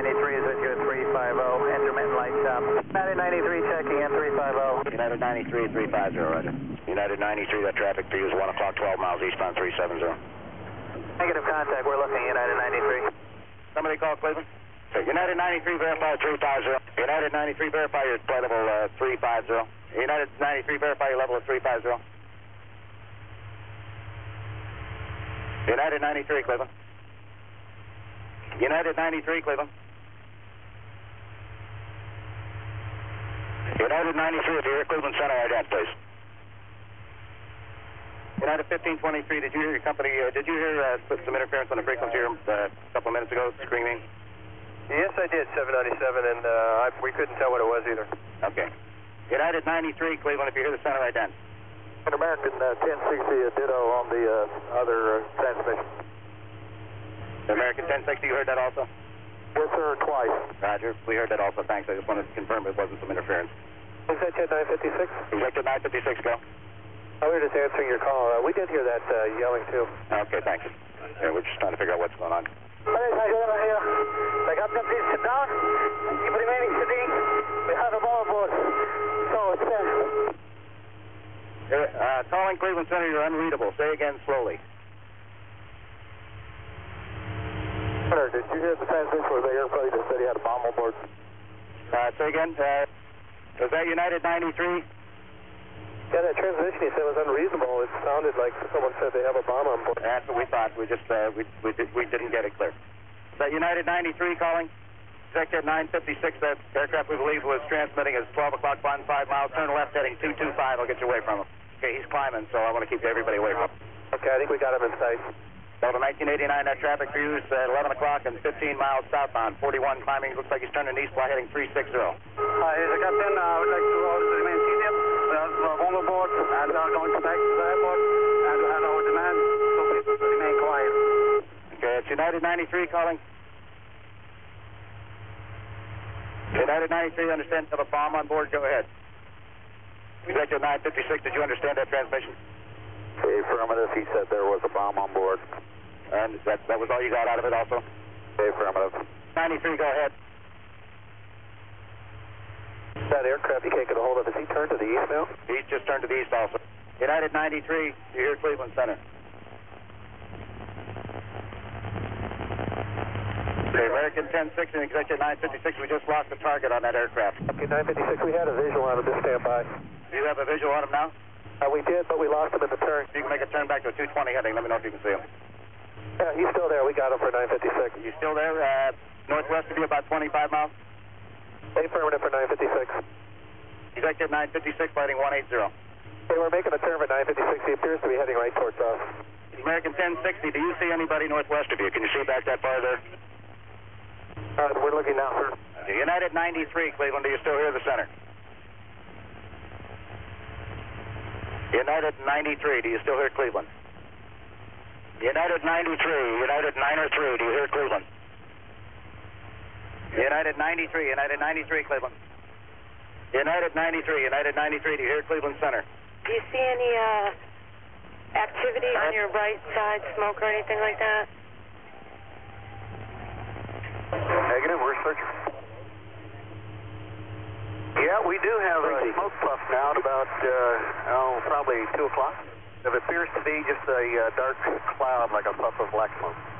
93 is with you at 350, intermittent light shop. United 93 checking in 350. United 93, 350, roger. United 93, that traffic for you is 1 o'clock, 12 miles eastbound 370. Negative contact, we're looking, United 93. Somebody call Cleveland? Okay, United 93, verify 350. United 93, verify your flight level 350. United 93, verify your level of 350. United 93, Cleveland. United 93, Cleveland. United 93, if you're here, Cleveland Center, ident, please. United 1523, did you hear your company, did you hear some interference on the frequency here a couple of minutes ago, screaming? Yes, I did, 797, and we couldn't tell what it was either. Okay. United 93, Cleveland, if you hear the center, ident. An American 1060, ditto on the other transmission. The American 1060, you heard that also? Yes, sir, twice. Roger, we heard that also, thanks. I just wanted to confirm it wasn't some interference. Executive 956? Executive 956, go. We were just answering your call. We did hear that yelling, too. Okay, thanks. Yeah, we're just trying to figure out what's going on. The captain, please sit down. Keep remaining sitting. We have a ball aboard. So, stand. Calling Cleveland Center, you're unreadable. Say again slowly. Sir, did you hear the transmission where the airplane that said he had a bomb on board? Say again. Was that United 93? Yeah, that transmission he said was unreasonable. It sounded like someone said they have a bomb on board. That's what we thought. We just we didn't get it clear. Is that United 93 calling? Executive 956, that aircraft we believe was transmitting is 12 o'clock, 5 miles, turn left heading 225. I'll get you away from him. Okay, he's climbing, so I want to keep everybody away from him. Okay, I think we got him in sight. Delta 1989, that traffic for you is at 11 o'clock and 15 miles southbound. 41 climbing, looks like he's turning east by heading 360. Hi, here's the captain. I would like to order to remain seated. We are on the board and we are going to back to the airport and we have our demand, so please remain quiet. Okay, it's United 93 calling. United 93, understand you have a bomb on board? Go ahead. Executive 956, did you understand that transmission? Affirmative, he said there was a bomb on board. And that was all you got out of it also? Affirmative. 93, go ahead. That aircraft you can't get a hold of, has he turned to the east now? He's just turned to the east also. United 93, you're here, Cleveland Center. Okay, American 1060 and Executive 956, we just lost the target on that aircraft. Okay, 956, we had a visual on him, just stand by. Do you have a visual on him now? We did, but we lost him in the turn. You can make a turn back to a 220 heading, let me know if you can see him. Yeah, he's still there, we got him for 956. You still there? Northwest of you, about 25 miles? Affirmative for 956. Executive 956, fighting 180. Hey, we're making a turn for 956, he appears to be heading right towards us. American 1060, do you see anybody northwest of you? Can you see back that far there? We're looking now, sir. United 93, Cleveland, do you still hear the center? United 93, do you still hear Cleveland? United 93, United 903, do you hear Cleveland? United 93, United 93, Cleveland. United 93, United 93, do you hear Cleveland Center? Do you see any activity on your right side, smoke or anything like that? Negative, we're searching. Yeah, we do have a smoke puff now at about, probably 2 o'clock. It appears to be just a dark cloud like a puff of black smoke.